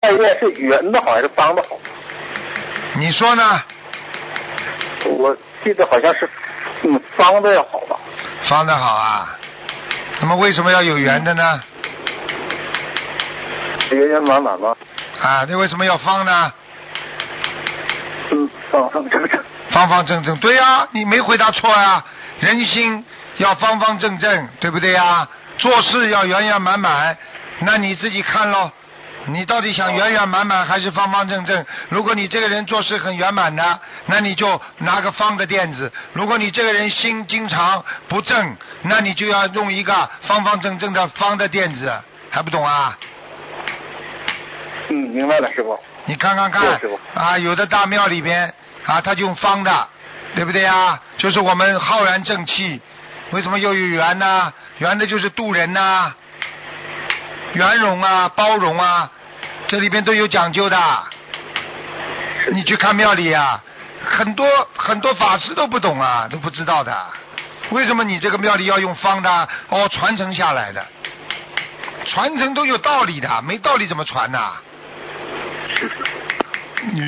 愿是圆的好还是方的好？ 你说呢？ 我记得好像是方的要好吧。 方的好啊。那么为什么要有圆的呢？ 圆圆满满吗？ 啊，那为什么要方呢？ 方方正正。 方方正正，对呀，你没回答错呀。人心要方方正正，对不对呀？做事要圆圆满满，那你自己看咯。你到底想圆圆满满还是方方正正？如果你这个人做事很圆满的，那你就拿个方的垫子；如果你这个人心经常不正，那你就要用一个方方正正的方的垫子。还不懂啊？ 明白了，师傅。 你看看看啊，有的大庙里边啊，他就用方的，对不对啊？就是我们浩然正气。为什么又有圆呢？圆的就是渡人呐，圆融啊，包容啊，这里边都有讲究的。你去看庙里啊，很多法师都不懂啊，都不知道的。为什么你这个庙里要用方的？哦，传承下来的，传承都有道理的，没道理怎么传呢？